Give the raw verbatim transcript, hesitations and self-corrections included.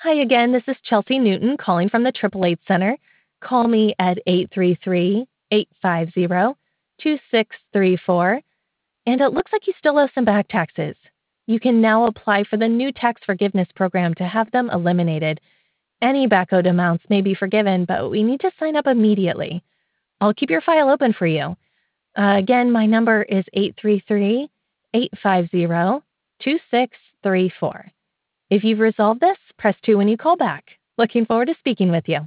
Hi again, this is Chelsea Newton calling from the Triple Eight Center. Call me at eight three three, eight five zero, two six three four. And it looks like you still owe some back taxes. You can now apply for the new tax forgiveness program to have them eliminated. Any back owed amounts may be forgiven, but we need to sign up immediately. I'll keep your file open for you. Uh, again, my number is eight three three, eight five zero, two six three four. If you've resolved this, press two when you call back. Looking forward to speaking with you.